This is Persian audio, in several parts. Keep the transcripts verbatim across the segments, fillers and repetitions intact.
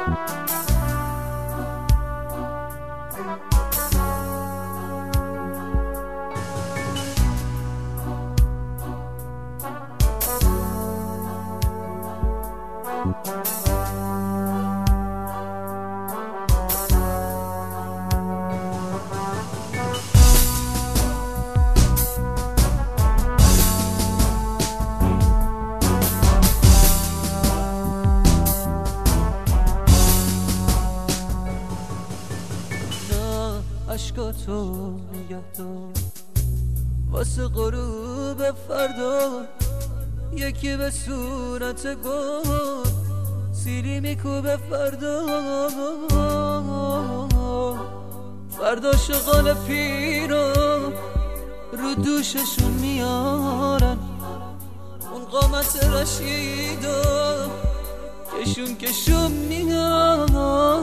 عشقاتو نگه دار واسه غروب فردا، یکی به صورت گل سیلی میکوبه فردا. فردا شغال پیرو رو دوششون میارن، اون قامت رشیدو کشون کشون میارن.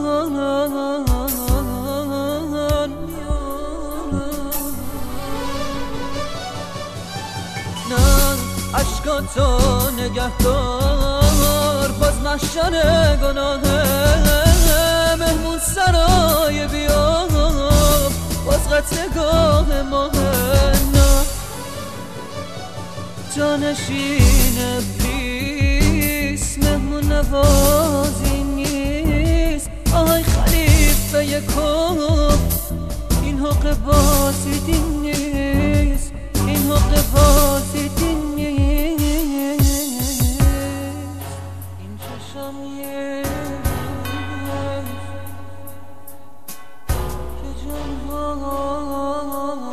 عشقاتو نگه دار باز محشر گناهه، مهمون سرای بیا باز قتلگاه ماهه. نه جانشین ابلیس مهمون نوازی نیست. آهای خلیفه یکم این حق بازی دین نیست، این حق بازی دین نیست. این چشم نیست که جنها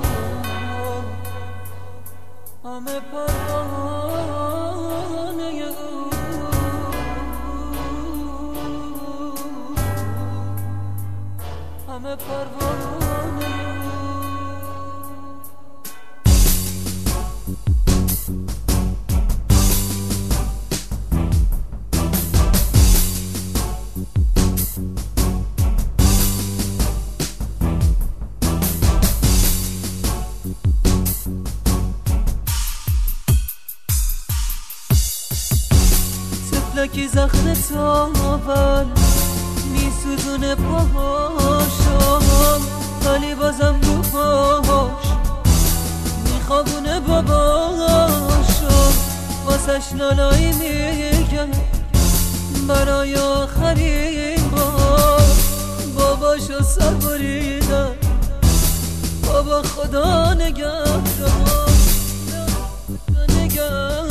همه پروانه او، همه پروانه او. لکی زخم تاول میسوزونه پاهاشو، ولی بازم رو پاهاش میخوابونه باباشو. واسش لالایی میگم برای آخرین بار، باباشو سر بریدن. بابا خدا نگهدار نگهدار.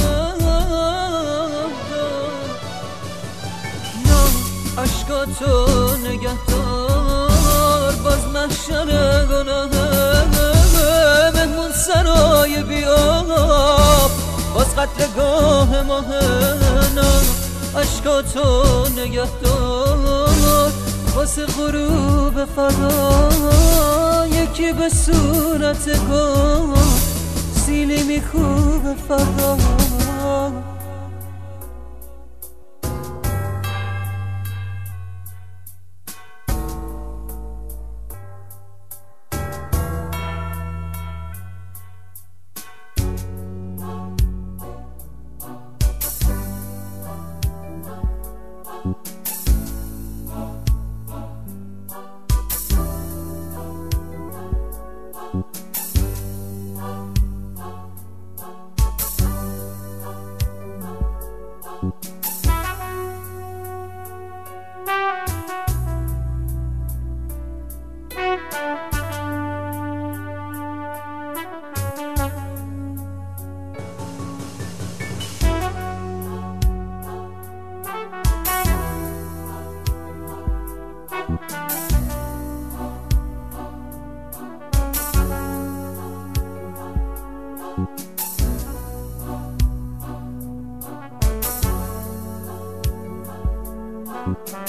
عشقاتو نگه دار باز محشر گناهه، مهمون سرای بیاب باز قتلگاه ماهه. نه عشقاتو نگه دار واسه غروب فردا، یکی به صورت گل سیلی میکوبه فردا. Thank you.